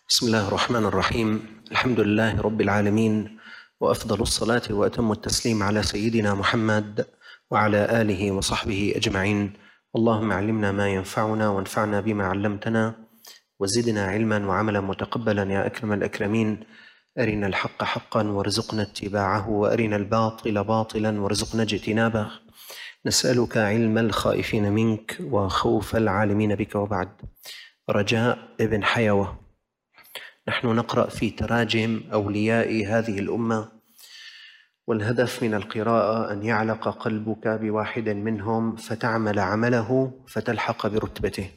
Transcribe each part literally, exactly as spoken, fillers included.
بسم الله الرحمن الرحيم. الحمد لله رب العالمين، وأفضل الصلاة وأتم التسليم على سيدنا محمد وعلى آله وصحبه أجمعين. اللهم علمنا ما ينفعنا وانفعنا بما علمتنا وزدنا علما وعملا متقبلا يا أكرم الأكرمين. أرنا الحق حقا وارزقنا اتباعه، وأرنا الباطل باطلا وارزقنا اجتنابه. نسألك علم الخائفين منك وخوف العالمين بك. وبعد. رجاء ابن حيوة. نحن نقرأ في تراجم أولياء هذه الأمة، والهدف من القراءة أن يعلق قلبك بواحد منهم فتعمل عمله فتلحق برتبته.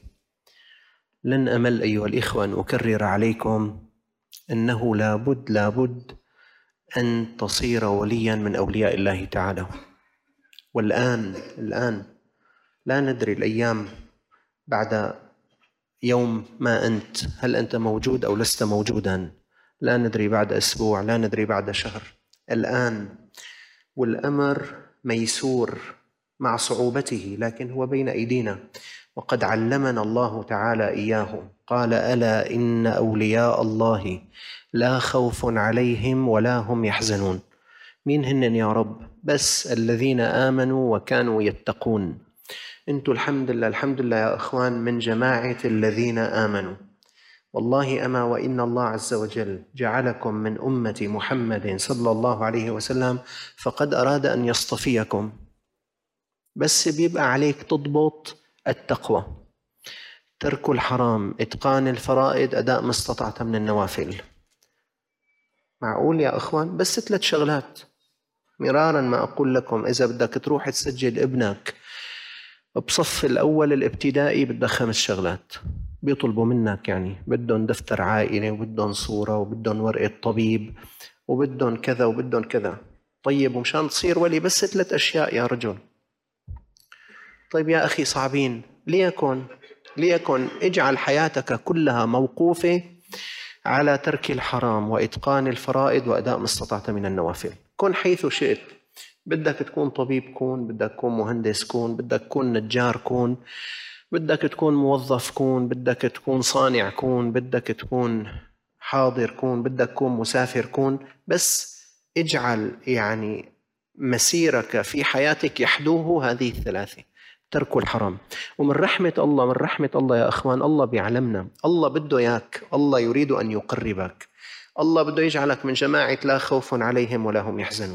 لن أمل أيها الإخوة أن أكرر عليكم أنه لابد لابد أن تصير وليا من أولياء الله تعالى. والآن الآن لا ندري الأيام بعد يوم ما أنت، هل أنت موجود أو لست موجودا؟ لا ندري بعد أسبوع، لا ندري بعد شهر. الآن والأمر ميسور مع صعوبته، لكن هو بين أيدينا، وقد علمنا الله تعالى إياه. قال: ألا إن أولياء الله لا خوف عليهم ولا هم يحزنون. مين هن يا رب؟ بس الذين آمنوا وكانوا يتقون. انتوا الحمد لله الحمد لله يا أخوان من جماعة الذين آمنوا. والله أما وإن الله عز وجل جعلكم من أمة محمد صلى الله عليه وسلم فقد أراد أن يصطفيكم، بس بيبقى عليك تضبط التقوى، ترك الحرام، إتقان الفرائض، أداء ما استطعت من النوافل. معقول يا أخوان؟ بس ثلاث شغلات مرارا ما أقول لكم. إذا بدك تروح تسجل ابنك بصف الأول الابتدائي بدك خمس شغلات بيطلبوا منك، يعني بدهم دفتر عائلة، وبدهم صورة، وبدهم ورقة طبيب، وبدهم كذا وبدهم كذا. طيب ومشان تصير ولي بس ثلاث أشياء يا رجل. طيب يا أخي صعبين. ليكن ليكن اجعل حياتك كلها موقوفة على ترك الحرام وإتقان الفرائض وأداء ما استطعت من النوافل. كن حيث شئت. بدك تكون طبيب كون، بدك تكون مهندس كون، بدك تكون نجار كون، بدك تكون موظف كون، بدك تكون صانع كون، بدك تكون حاضر كون، بدك تكون مسافر كون. بس اجعل يعني مسيرك في حياتك يحدوه هذه الثلاثة: ترك الحرام. ومن رحمة الله من رحمة الله يا أخوان، الله بيعلمنا، الله بده إياك، الله يريد أن يقربك، الله بده يجعلك من جماعة لا خوف عليهم ولا هم يحزنون.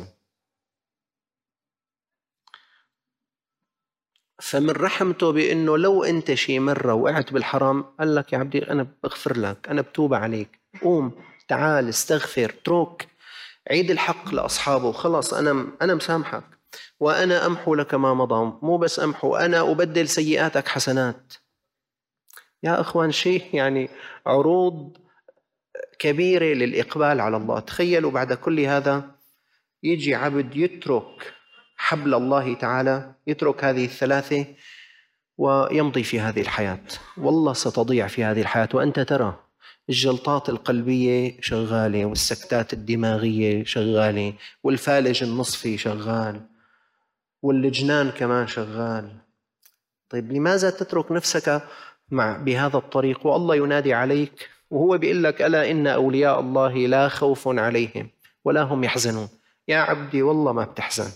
فمن رحمته بأنه لو أنت شي مرة وقعت بالحرام قال لك: يا عبدي أنا بغفر لك، أنا بتوب عليك، قوم تعال استغفر، اترك، عيد الحق لأصحابه، خلاص أنا أنا مسامحك، وأنا أمحو لك ما مضى. مو بس أمحو، أنا أبدل سيئاتك حسنات. يا أخوان شيء يعني عروض كبيرة للإقبال على الله. تخيلوا بعد كل هذا يجي عبد يترك حبل الله تعالى، يترك هذه الثلاثة ويمضي في هذه الحياة. والله ستضيع في هذه الحياة وأنت ترى الجلطات القلبية شغالة، والسكتات الدماغية شغالة، والفالج النصفي شغال، والجنان كمان شغال. طيب لماذا تترك نفسك مع بهذا الطريق والله ينادي عليك وهو بيقول لك: ألا إن أولياء الله لا خوف عليهم ولا هم يحزنون. يا عبدي والله ما بتحزن.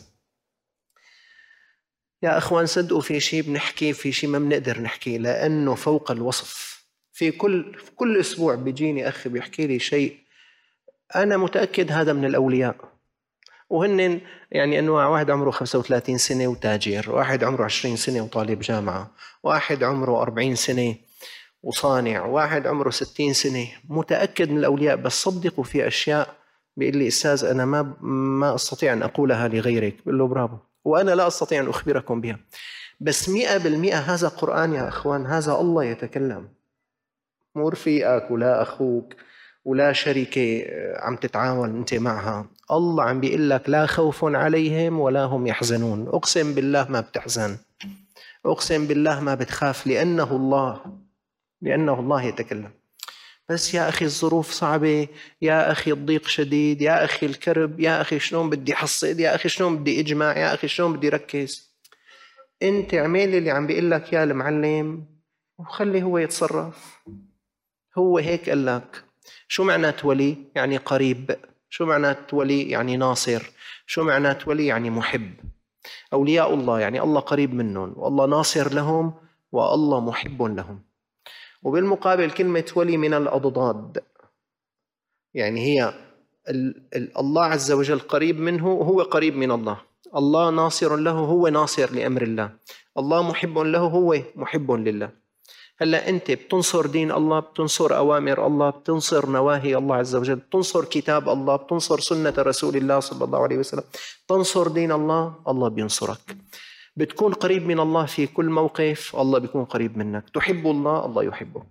يا أخوان صدقوا في شيء بنحكي، في شيء ما بنقدر نحكي لأنه فوق الوصف. في كل في كل أسبوع بيجيني أخي بيحكي لي شيء أنا متأكد هذا من الأولياء، وهن يعني أنواع. واحد عمره خمسة وثلاثين سنة وتاجر، واحد عمره عشرين سنة وطالب جامعة، واحد عمره أربعين سنة وصانع، واحد عمره ستين سنة. متأكد من الأولياء. بس صدقوا في أشياء بيقول لي: أستاذ أنا ما ما أستطيع أن أقولها لغيرك. بقول له: برافو، وأنا لا أستطيع أن أخبركم بها. بس مئة بالمئة هذا قرآن يا أخوان، هذا الله يتكلم، مو رفيقك ولا أخوك ولا شركة عم تتعاون أنت معها. الله عم بيقول لك: لا خوف عليهم ولا هم يحزنون. أقسم بالله ما بتحزن، أقسم بالله ما بتخاف، لأنه الله لأنه الله يتكلم. بس يا أخي الظروف صعبة، يا أخي الضيق شديد، يا أخي الكرب، يا أخي شلون بدي حصد، يا أخي شلون بدي إجمع، يا أخي شلون بدي ركز. أنت اعمل اللي عم بيقول لك يا المعلم وخلي هو يتصرف. هو هيك قال لك، شو معنات ولي؟ يعني قريب. شو معنات ولي؟ يعني ناصر. شو معنات ولي؟ يعني محب. أولياء الله يعني الله قريب منهم، والله ناصر لهم، والله محب لهم. وبالمقابل كلمة ولي من الأضداد، يعني هي الله عز وجل قريب منه، هو قريب من الله. الله ناصر له، هو ناصر لأمر الله. الله محب له، هو محب لله. هلا أنت بتنصر دين الله، بتنصر أوامر الله، بتنصر نواهي الله عز وجل، بتنصر كتاب الله، بتنصر سنة رسول الله صلى الله عليه وسلم، تنصر دين الله، الله بينصرك. بتكون قريب من الله في كل موقف، الله بيكون قريب منك. تحب الله، الله يحبك.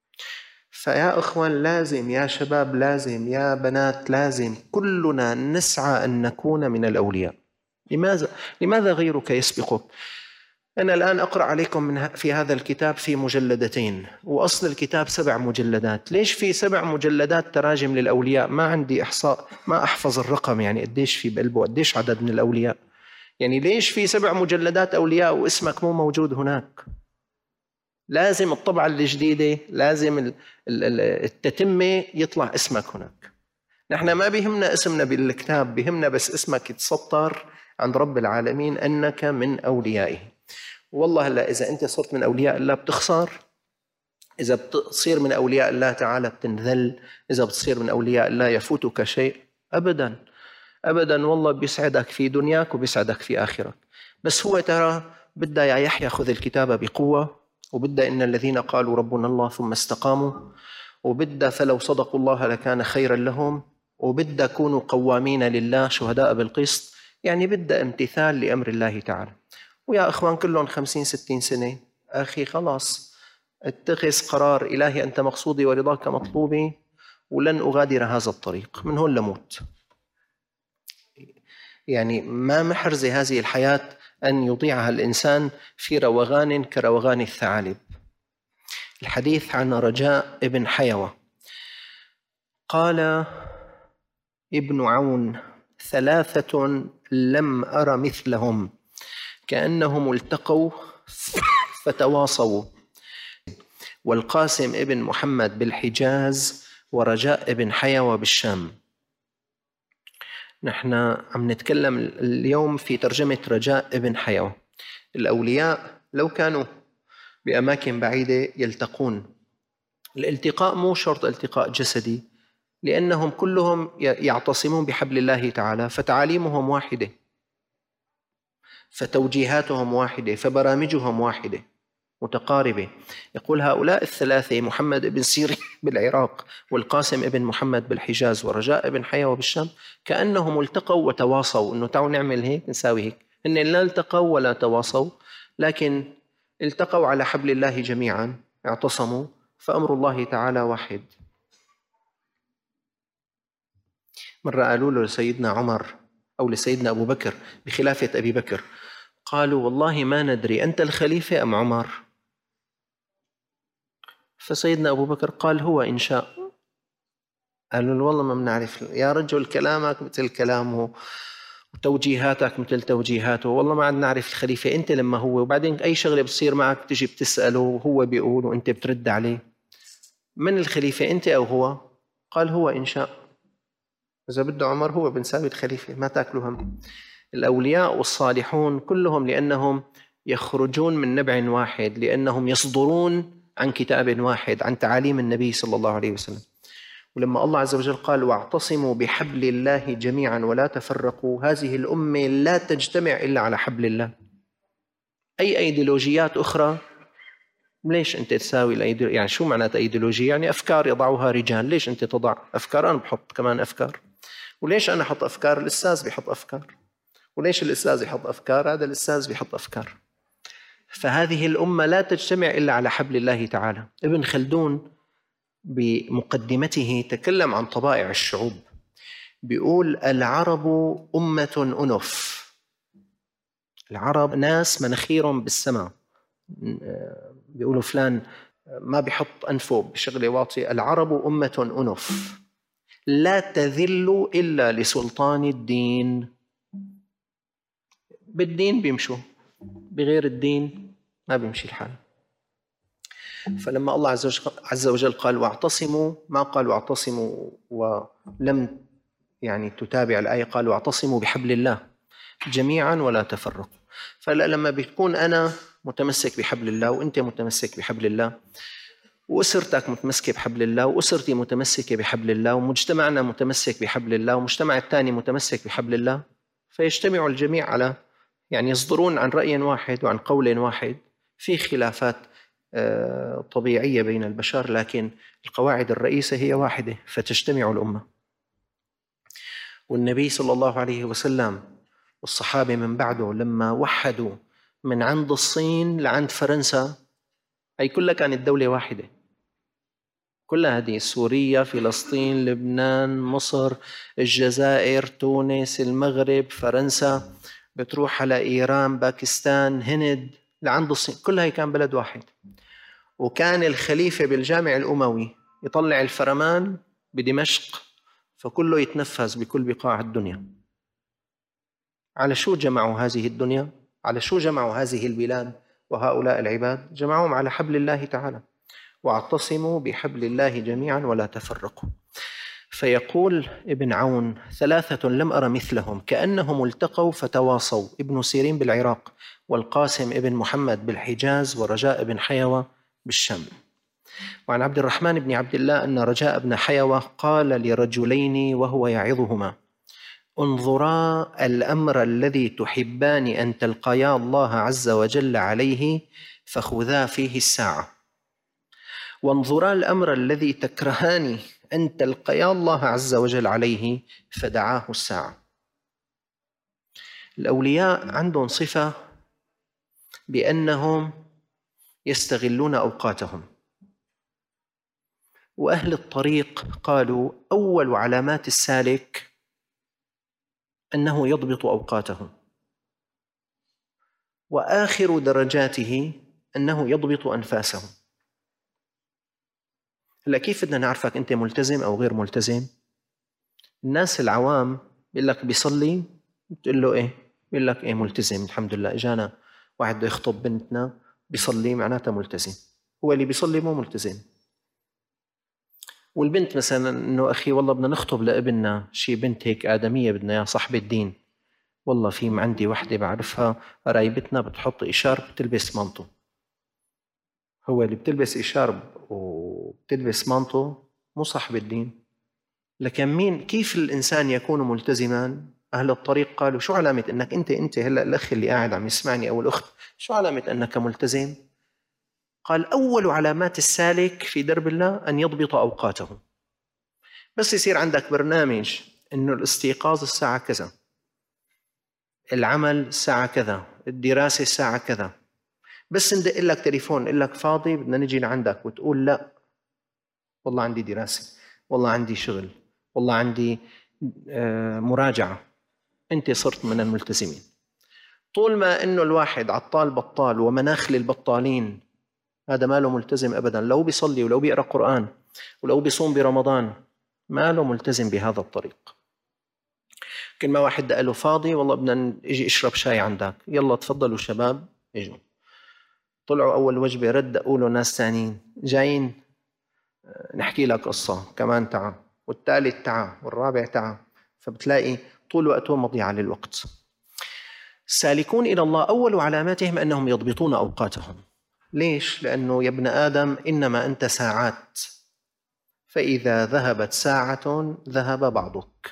فيا أخوان لازم، يا شباب لازم، يا بنات لازم، كلنا نسعى أن نكون من الأولياء. لماذا؟ لماذا غيرك يسبقك؟ أنا الآن أقرأ عليكم من في هذا الكتاب في مجلدتين، وأصل الكتاب سبع مجلدات. ليش في سبع مجلدات تراجم للأولياء؟ ما عندي إحصاء، ما أحفظ الرقم، يعني قديش في بقلبه، قديش عدد من الأولياء. يعني ليش في سبع مجلدات أولياء واسمك مو موجود هناك؟ لازم الطبعة الجديدة، لازم التتمة يطلع اسمك هناك. نحن ما بيهمنا اسمنا بالكتاب، بيهمنا بس اسمك يتسطر عند رب العالمين أنك من أوليائه. والله هلا إذا أنت صرت من أولياء الله بتخسر، إذا بتصير من أولياء الله تعالى بتنذل، إذا بتصير من أولياء الله يفوتك شيء. أبدا أبدا، والله بيسعدك في دنياك وبيسعدك في آخرك. بس هو ترى بدأ يا يحيى خذ الكتاب بقوة، وبدأ إن الذين قالوا ربنا الله ثم استقاموا، وبدأ فلو صدقوا الله لكان خيرا لهم، وبدأ كونوا قوامين لله شهداء بالقسط. يعني بدأ امتثال لأمر الله تعالى. ويا أخوان كلهم خمسين ستين سنة، أخي خلاص اتخذ قرار، إلهي أنت مقصودي ورضاك مطلوبي، ولن أغادر هذا الطريق من هون لموت. يعني ما محرزة هذه الحياة أن يضيعها الإنسان في روغان كروغان الثعالب. الحديث عن رجاء ابن حيوة قال ابن عون: ثلاثة لم أر مثلهم كأنهم التقوا فتواصوا، والقاسم ابن محمد بالحجاز، ورجاء ابن حيوة بالشام. نحن عم نتكلم اليوم في ترجمة رجاء ابن حيوة. الأولياء لو كانوا بأماكن بعيدة يلتقون. الالتقاء مو شرط التقاء جسدي، لأنهم كلهم يعتصمون بحبل الله تعالى، فتعاليمهم واحدة، فتوجيهاتهم واحدة، فبرامجهم واحدة متقاربة. يقول هؤلاء الثلاثة، محمد بن سيرين بالعراق، والقاسم بن محمد بالحجاز، ورجاء بن حيوة بالشام، كأنهم التقوا وتواصوا إنه تعالوا نعمل هيك نساوي هيك. إن لا التقوا ولا تواصوا، لكن التقوا على حبل الله جميعا، اعتصموا، فأمر الله تعالى واحد. مرة قالوا له لسيدنا عمر أو لسيدنا أبو بكر بخلافة أبي بكر، قالوا والله ما ندري أنت الخليفة أم عمر؟ فسيدنا أبو بكر قال هو إن شاء. قالوا له والله ما بنعرف يا رجل، كلامك مثل كلامه وتوجيهاتك مثل توجيهاته، والله ما عاد نعرف الخليفة أنت لما هو. وبعدين أي شغلة بتصير معك تجي بتسأله وهو بيقول وأنت بترد عليه. من الخليفة أنت أو هو؟ قال هو إن شاء. إذا بده عمر هو بنساوي الخليفة، ما تاكلوا هم. الأولياء والصالحون كلهم لأنهم يخرجون من نبع واحد، لأنهم يصدرون عن كتاب واحد، عن تعاليم النبي صلى الله عليه وسلم. ولما الله عز وجل قال واعتصموا بحبل الله جميعا ولا تفرقوا، هذه الأمة لا تجتمع إلا على حبل الله. أي أيديولوجيات أخرى ليش أنت تساوي الأيديولوجيا؟ يعني شو معنات أيديولوجيا؟ يعني أفكار يضعها رجال، ليش أنت تضع أفكار؟ أنا بحط كمان أفكار. وليش أنا أحط أفكار؟ الأستاذ بيحط أفكار. وليش الأستاذ يحط أفكار؟ هذا الأستاذ بيحط أفكار. فهذه الأمة لا تجتمع إلا على حبل الله تعالى. ابن خلدون بمقدمته تكلم عن طبائع الشعوب، بيقول العرب أمة أنف. العرب ناس مناخيرهم بالسماء، بيقولوا فلان ما بيحط أنفه بشغلة واطية. العرب أمة أنف لا تذل إلا لسلطان الدين. بالدين بيمشوا، بغير الدين ما بيمشي الحال. فلما الله عز وجل قال واعتصموا، ما قال واعتصموا ولم يعني تتابع الآية، قال واعتصموا بحبل الله جميعا ولا تفرقوا. فلما بتكون أنا متمسك بحبل الله وأنت متمسك بحبل الله وأسرتك متمسكة بحبل الله وأسرتي متمسكة بحبل الله ومجتمعنا متمسك بحبل الله ومجتمع الثاني متمسك بحبل الله، فيجتمع الجميع على يعني يصدرون عن رأي واحد وعن قول واحد. في خلافات طبيعية بين البشر، لكن القواعد الرئيسة هي واحدة، فتجتمع الأمة. والنبي صلى الله عليه وسلم والصحابة من بعده لما وحدوا من عند الصين لعند فرنسا، هي كلها كانت دولة واحدة، كلها هذه سوريا، فلسطين، لبنان، مصر، الجزائر، تونس، المغرب، فرنسا، بتروح على إيران، باكستان، هند، لعند الصين، كلها هي كان بلد واحد. وكان الخليفة بالجامع الأموي يطلع الفرمان بدمشق، فكله يتنفذ بكل بقاع الدنيا. على شو جمعوا هذه الدنيا؟ على شو جمعوا هذه البلاد وهؤلاء العباد؟ جمعوهم على حبل الله تعالى، واعتصموا بحبل الله جميعا ولا تفرقوا. فيقول ابن عون: ثلاثة لم أر مثلهم كأنهم التقوا فتواصوا، ابن سيرين بالعراق، والقاسم ابن محمد بالحجاز، ورجاء بن حيوة بالشام. وعن عبد الرحمن بن عبد الله أن رجاء بن حيوة قال لرجلين وهو يعظهما: انظرا الأمر الذي تحبان أن تلقيا الله عز وجل عليه فخذا فيه الساعة، وانظرا الأمر الذي تكرهان أن تلقيا الله عز وجل عليه فدعاه الساعة. الأولياء عندهم صفة بأنهم يستغلون أوقاتهم، وأهل الطريق قالوا أول علامات السالك أنه يضبط أوقاته، وآخر درجاته أنه يضبط أنفاسه. هلا كيف بدنا نعرفك أنت ملتزم أو غير ملتزم؟ الناس العوام بيقول لك بيصلي، بتقول له إيه؟ بيقول لك إيه ملتزم الحمد لله، إجانا واحد بده يخطب بنتنا بيصلي معناته ملتزم. هو اللي بيصلي مو ملتزم. والبنت مثلا إنه أخي والله بدنا نخطب لابننا شي بنت هيك آدمية بدنا يا صاحبة الدين، والله في عندي وحدة بعرفها قرايبتنا بتحط إشارب بتلبس مانطو. هو اللي بتلبس إشارب وبتلبس مانطو مو صاحب الدين. لكن مين كيف الإنسان يكون ملتزما؟ أهل الطريق قالوا شو علامة أنك أنت أنت هلأ الأخ اللي قاعد عم يسمعني أو الأخت، شو علامة أنك ملتزم؟ قال أول علامات السالك في درب الله أن يضبط أوقاته. بس يصير عندك برنامج إنه الاستيقاظ الساعة كذا، العمل الساعة كذا، الدراسة الساعة كذا، بس ندق لك تليفون قل لك فاضي بدنا نجي لعندك وتقول لا والله عندي دراسة، والله عندي شغل، والله عندي مراجعة، أنت صرت من الملتزمين. طول ما إنه الواحد عطال بطال ومناخ للبطالين، هذا ما له ملتزم أبدا. لو بيصلي ولو بيقرأ قرآن ولو بيصوم برمضان ما له ملتزم بهذا الطريق. كل ما واحد قال له فاضي والله بدنا اجي اشرب شاي عندك، يلا تفضلوا شباب اجوا. طلعوا أول وجبة ردقوا له ناس ثانيين جايين نحكي لك قصة كمان تعال، والثالث تعال، والرابع تعال. فبتلاقي طول وقتهم مضيعة للوقت. السالكون إلى الله أول علاماتهم أنهم يضبطون أوقاتهم. ليش؟ لأنه يا ابن آدم إنما أنت ساعات، فإذا ذهبت ساعة ذهب بعضك.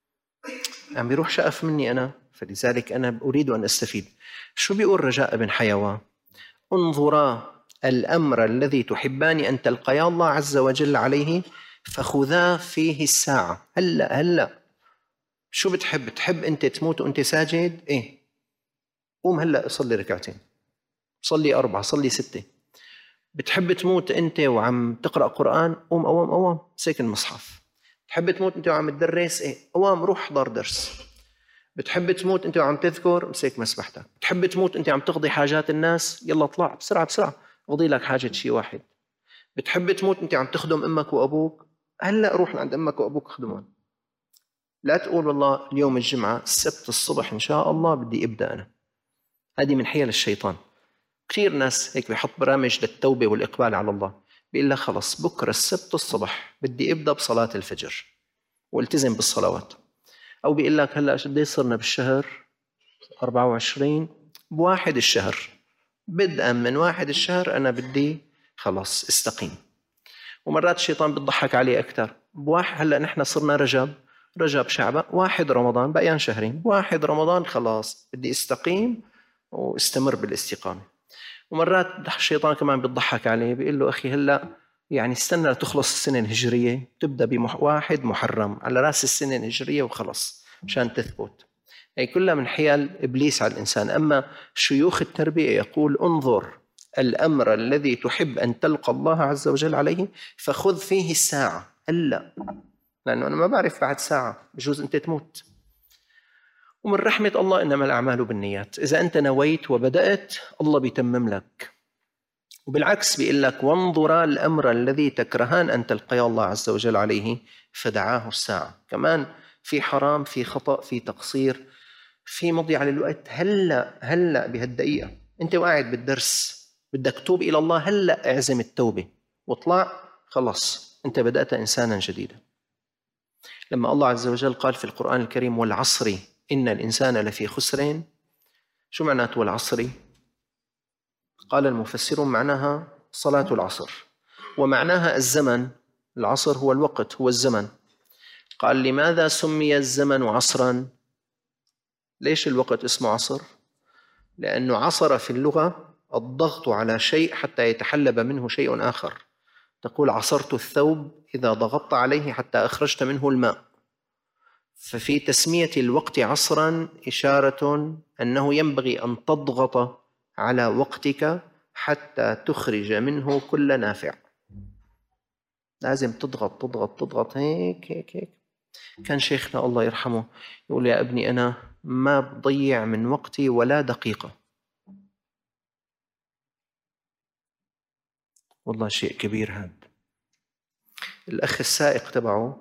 عم بيروح شقف مني أنا، فلذلك أنا أريد أن أستفيد. شو بيقول رجاء بن حيوة؟ انظرا الأمر الذي تحبان أن تلقيا الله عز وجل عليه فخذا فيه الساعة. هلأ هلأ شو بتحب؟ تحب أنت تموت وأنت ساجد؟ إيه، قوم هلأ صلي ركعتين، صلي أربعة، صلي ستة. بتحب تموت أنت وعم تقرأ قرآن؟ قوم أوام أوام سيك المصحف. بتحب تموت أنت وعم تدرس؟ إيه، أوام روح حضر درس. بتحب تموت أنت وعم تذكر؟ مسيك مسبحتك. بتحب تموت أنت وعم تقضي حاجات الناس؟ يلا اطلع بسرعة بسرعة اقضي لك حاجة شي واحد. بتحب تموت أنت وعم تخدم أمك وأبوك؟ هلأ روح عند أمك وأبوك خدمهم. لا تقول والله اليوم الجمعة السبت الصبح إن شاء الله بدي أبدأ أنا. هذه من حيل الشيطان. كثير ناس هيك بيحط برامج للتوبة والإقبال على الله، بيقول لك خلص بكرة السبت الصبح بدي أبدأ بصلاة الفجر والتزم بالصلوات، أو بيقول لك هلأ قد ايه صرنا بالشهر أربعة وعشرين، بواحد الشهر بدءا من واحد الشهر أنا بدي خلص استقيم. ومرات الشيطان بيضحك عليه أكثر، بواحد هلأ نحن صرنا رجب رجب شعبان واحد رمضان بقيان شهرين، واحد رمضان خلاص بدي استقيم واستمر بالاستقامة. ومرات الشيطان كمان بيضحك عليه بيقول له أخي هلأ يعني استنى لتخلص السنة الهجرية تبدأ بواحد محرم على رأس السنة الهجرية وخلص مشان تثبت. أي كلها من حيل إبليس على الإنسان. أما شيوخ التربية يقول انظر الأمر الذي تحب أن تلقى الله عز وجل عليه فخذ فيه الساعة هلأ، لأنه أنا ما بعرف بعد ساعة بجوز أنت تموت. ومن رحمة الله إنما الأعمال بالنيات، إذا أنت نويت وبدأت الله بيتمم لك. وبالعكس بيقول لك وانظر الأمر الذي تكرهان أن تلقي الله عز وجل عليه فدعاه الساعة. كمان في حرام، في خطأ، في تقصير، في مضيعة للوقت. هلأ هلأ بهالدقيقة أنت وقاعد بالدرس بدك توب إلى الله، هلأ اعزم التوبة واطلع خلص أنت بدأت إنسانا جديدا. لما الله عز وجل قال في القرآن الكريم والعصر إن الإنسان لفي خسر، شو معناته والعصر؟ قال المفسرون معناها صلاة العصر، ومعناها الزمن. العصر هو الوقت، هو الزمن. قال لماذا سمي الزمن عصرا؟ ليش الوقت اسمه عصر؟ لأنه عصر في اللغة الضغط على شيء حتى يتحلب منه شيء آخر. تقول عصرت الثوب إذا ضغطت عليه حتى أخرجت منه الماء. ففي تسمية الوقت عصرا إشارة أنه ينبغي أن تضغط على وقتك حتى تخرج منه كل نافع. لازم تضغط تضغط تضغط هيك هيك هيك. كان شيخنا الله يرحمه يقول يا ابني أنا ما بضيع من وقتي ولا دقيقة. والله شيء كبير هذا. الأخ السائق تبعه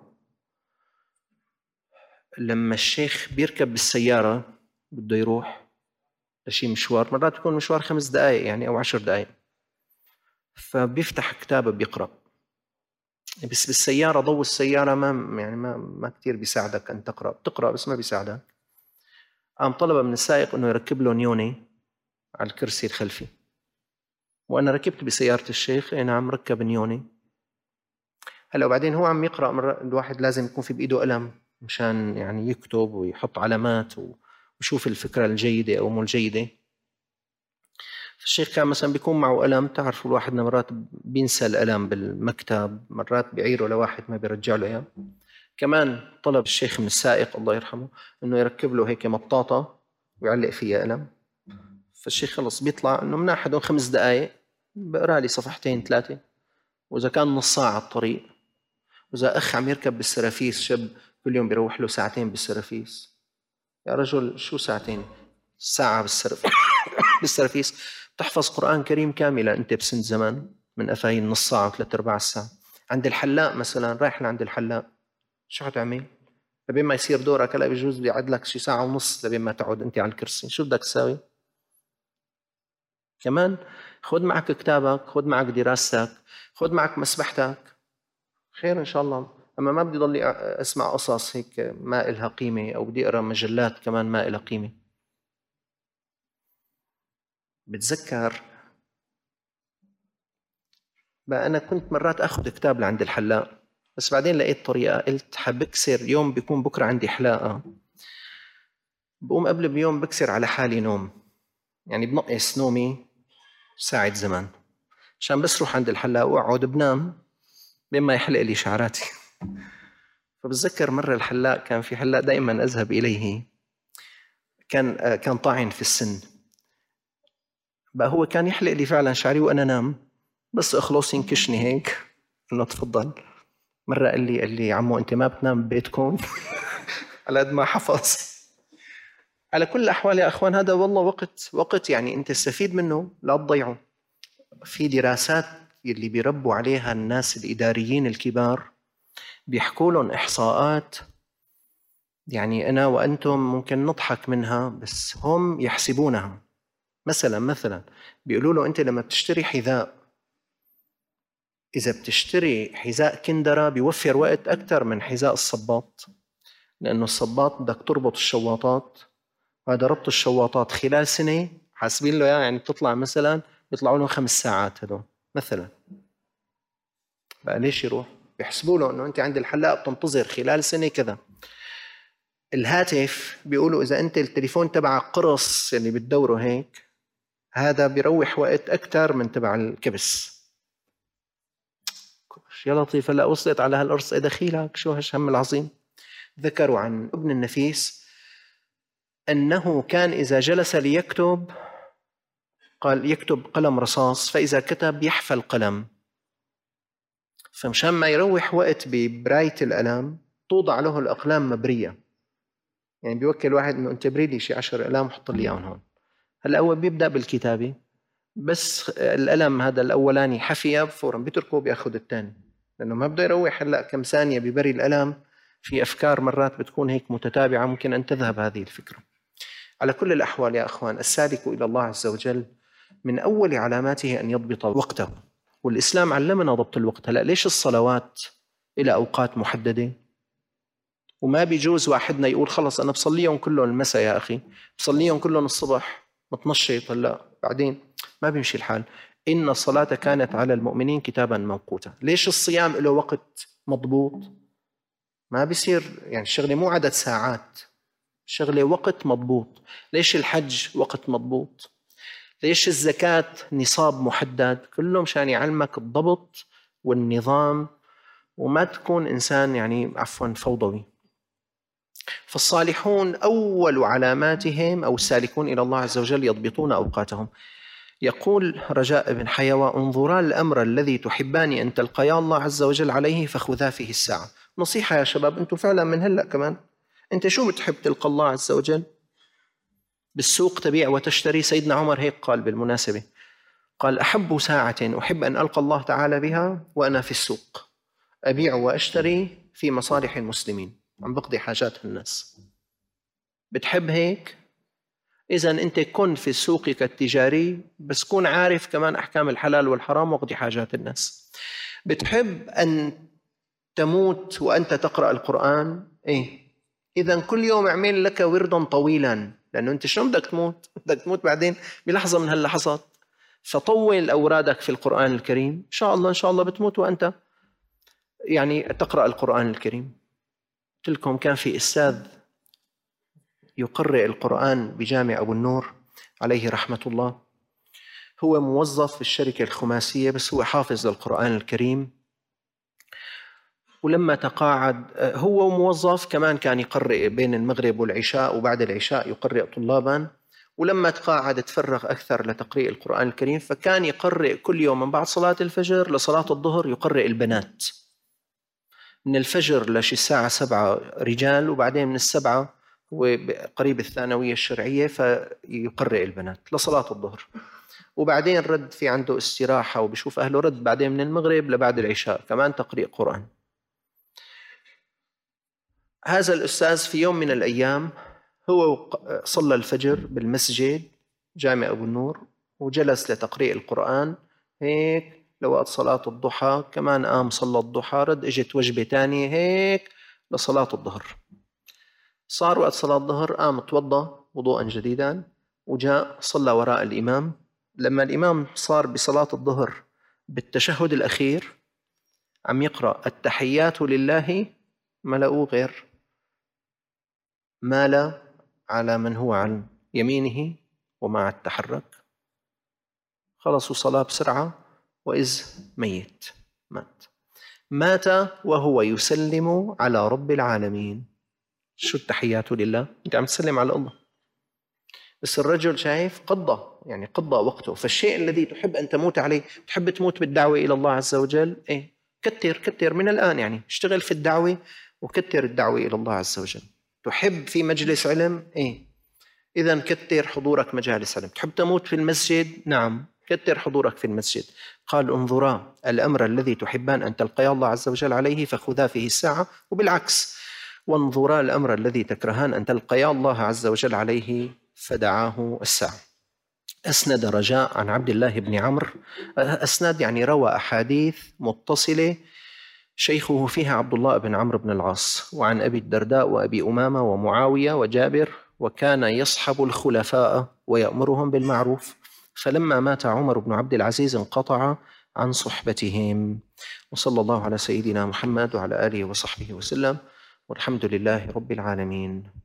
لما الشيخ بيركب بالسيارة بده يروح لشي مشوار، مرات يكون مشوار خمس دقائق يعني أو عشر دقائق، فبيفتح كتاب بيقرأ. بس بالسيارة ضوء السيارة ما يعني ما ما كثير بيساعدك أن تقرأ، بتقرأ بس ما بيساعدك. قام طلب من السائق إنه يركب له نيوني على الكرسي الخلفي، وأنا ركبت بسيارة الشيخ. أي نعم ركب نيوني. هلا وبعدين هو عم يقرأ، مرة الواحد لازم يكون في بإيده قلم مشان يعني يكتب ويحط علامات ويشوف الفكرة الجيدة أو مو الجيدة. الشيخ كان مثلا بيكون معه قلم، تعرفوا الواحد مرات بينسى القلم بالمكتب، مرات بيعيره لواحد ما بيرجع له اياه. كمان طلب الشيخ من السائق الله يرحمه انه يركب له هيك مطاطة ويعلق فيها قلم. فالشيخ خلص بيطلع انه من احد خمس دقائق بقرا لي صفحتين ثلاثة، واذا كان نص ساعة على الطريق. واذا اخ عم يركب بالسرافيس، شاب كل يوم بيروح له ساعتين بالسرافيس. يا رجل شو ساعتين؟ ساعة بالسرافيس بالسرافيس تحفظ قرآن كريم كاملة أنت بسن زمن من أفاين نص ساعة وثلاث أرباع الساعة. عند الحلاق مثلا رايح لعند الحلاق شو حتعمل؟ لبين ما يصير دورك هلا بجوز بيقعد لك شي ساعة ونص لبين ما تقعد أنت على الكرسي. شو بدك تساوي؟ كمان خذ معك كتابك، خذ معك دراستك، خذ معك مسبحتك، خير إن شاء الله. أما ما بدي ضلي أسمع قصص هيك ما إلها قيمة، أو بدي أقرأ مجلات كمان ما إلها قيمة. بتذكر بقى أنا كنت مرات أخذ كتاب لعند الحلاق، بس بعدين لقيت طريقة، قلت حبكسر يوم بيكون بكرة عندي حلاقة، بقوم قبل بيوم بكسر على حالي نوم، يعني بنقص نومي ساعة زمان عشان بس روح عند الحلاق وأقعد بنام بما يحلق لي شعراتي. فبتذكر مرة الحلاق كان في حلاق دائما أذهب إليه، كان كان طاعن في السن. بقى هو كان يحلق لي فعلا شعري وأنا نام، بس أخلص ينكشني هيك إنه تفضل. مرة قال لي قال لي عمو أنت ما بتنام ببيتكم؟ على قد ما حفظ. على كل الأحوال يا أخوان هذا والله وقت وقت يعني أنت تستفيد منه لا تضيعه. في دراسات اللي بيربوا عليها الناس الإداريين الكبار بيحكوا لهم إحصاءات، يعني أنا وأنتم ممكن نضحك منها بس هم يحسبونها. مثلا مثلا بيقولوا له أنت لما بتشتري حذاء، إذا بتشتري حذاء كندرة بيوفر وقت أكثر من حذاء الصباط، لأنه الصباط بدك تربط الشواطات، هذا ربط الشواطات خلال سنة حاسبين له يعني بتطلع مثلا بيطلعوا له خمس ساعات هدول مثلا. بقى ليش يروح؟ بيحسبوا له انه انت عند الحلاق بتنتظر خلال سنه كذا. الهاتف بيقولوا اذا انت التليفون تبعك قرص اللي بتدوره هيك، هذا بيروح وقت اكثر من تبع الكبس. يا لطيف، هلا وصلت على هالقرص، ايه دخيلك؟ شو هالهم العظيم؟ ذكروا عن ابن النفيس انه كان اذا جلس ليكتب، قال يكتب قلم رصاص، فاذا كتب يحفى القلم، فمشان ما يروح وقت ببراية القلم توضع له الأقلام مبرية، يعني بيوكل واحد إنه أنت بري لي شي عشر أقلام وحط لي إياهم هون. هلا هو بيبدأ بالكتابة، بس القلم هذا الأولاني حفية فورا بيتركه بياخذ الثاني، لأنه ما بده يروح هلا كم ثانية ببري القلم. في أفكار مرات بتكون هيك متتابعة ممكن أن تذهب هذه الفكرة. على كل الأحوال يا أخوان، السالك إلى الله عز وجل من أول علاماته أن يضبط وقته، والإسلام علمنا ضبط الوقت. هلأ ليش الصلوات إلى أوقات محددة؟ وما بيجوز واحدنا يقول خلص أنا بصليهم كلهم المساء يا أخي، بصليهم كلهم الصبح متنشط هلا بعدين، ما بيمشي الحال. إن الصلاة كانت على المؤمنين كتابا موقوتا. ليش الصيام له وقت مضبوط؟ ما بيصير يعني الشغلة مو عدد ساعات، الشغلة وقت مضبوط. ليش الحج وقت مضبوط؟ ليش الزكاة نصاب محدد؟ كله مشان يعلمك الضبط والنظام، وما تكون إنسان يعني عفوا فوضوي. فالصالحون أول علاماتهم أو السالكون إلى الله عز وجل يضبطون أوقاتهم. يقول رجاء بن حيوى: انظرا الأمر الذي تحبان أن تلقيا الله عز وجل عليه فخذا فيه الساعة. نصيحة يا شباب، أنتم فعلا من هلأ كمان، أنت شو بتحب تلقى الله عز وجل؟ بالسوق تبيع وتشتري. سيدنا عمر هيك قال بالمناسبة، قال: أحب ساعة أحب أن ألقى الله تعالى بها وأنا في السوق، أبيع وأشتري في مصالح المسلمين، عم بقضي حاجات الناس. بتحب هيك؟ إذن أنت كن في سوقك التجاري، بس كون عارف كمان أحكام الحلال والحرام واقضي حاجات الناس. بتحب أن تموت وأنت تقرأ القرآن؟ إيه؟ إذن كل يوم اعمل لك وردا طويلا، لأنه أنت شلون بدك تموت؟ بدك تموت بعدين بلحظة من هاللحظات، فطول أورادك في القرآن الكريم. إن شاء الله إن شاء الله بتموت وأنت يعني تقرأ القرآن الكريم. قلت لكم كان في أستاذ يقرئ القرآن بجامع أبو النور عليه رحمة الله، هو موظف في الشركة الخماسية بس هو حافظ للقرآن الكريم. ولما تقاعد هو موظف كمان كان يقرئ بين المغرب والعشاء، وبعد العشاء يقرئ طلابا. ولما تقاعد تفرغ أكثر لتقريء القرآن الكريم، فكان يقرئ كل يوم من بعد صلاة الفجر لصلاة الظهر يقرئ البنات، من الفجر لشي الساعة سبعة رجال، وبعدين من السبعة هو قريب الثانوية الشرعية فيقرئ البنات لصلاة الظهر، وبعدين رد في عنده استراحة وبشوف أهله، رد بعدين من المغرب لبعد العشاء كمان تقرئ قرآن. هذا الأستاذ في يوم من الأيام هو صلى الفجر بالمسجد جامع أبو النور، وجلس لتقرئ القرآن هيك لوقت صلاة الضحى، كمان قام صلى الضحى، رد اجت وجبة تانية هيك لصلاة الظهر. صار وقت صلاة الظهر قام توضأ وضوءا جديدا وجاء صلى وراء الإمام. لما الإمام صار بصلاة الظهر بالتشهد الأخير عم يقرأ التحيات لله، ملأوا غير مال على من هو عن يمينه ومع التحرك، خلصوا صلاة بسرعة، وإذ ميت مات مات وهو يسلم على رب العالمين. شو التحيات لله؟ أنت عم تسلم على الله، بس الرجل شايف قضى يعني قضى وقته. فالشيء الذي تحب أن تموت عليه، تحب تموت بالدعوة إلى الله عز وجل، إيه كتر كتر من الآن، يعني اشتغل في الدعوة وكتر الدعوة إلى الله عز وجل. تحب في مجلس علم، إيه إذن كتر حضورك مجالس علم. تحب تموت في المسجد، نعم كتر حضورك في المسجد. قال: انظرا الأمر الذي تحبان أن تلقيا الله عز وجل عليه فخذا فيه الساعة، وبالعكس وانظرا الأمر الذي تكرهان أن تلقيا الله عز وجل عليه فدعاه الساعة. أسند رجاء عن عبد الله بن عمرو. أسند يعني روى أحاديث متصلة شيخه فيها عبد الله بن عمرو بن العاص، وعن أبي الدرداء وأبي أمامة ومعاوية وجابر، وكان يصحب الخلفاء ويأمرهم بالمعروف، فلما مات عمر بن عبد العزيز انقطع عن صحبتهم. وصلى الله على سيدنا محمد وعلى آله وصحبه وسلم، والحمد لله رب العالمين.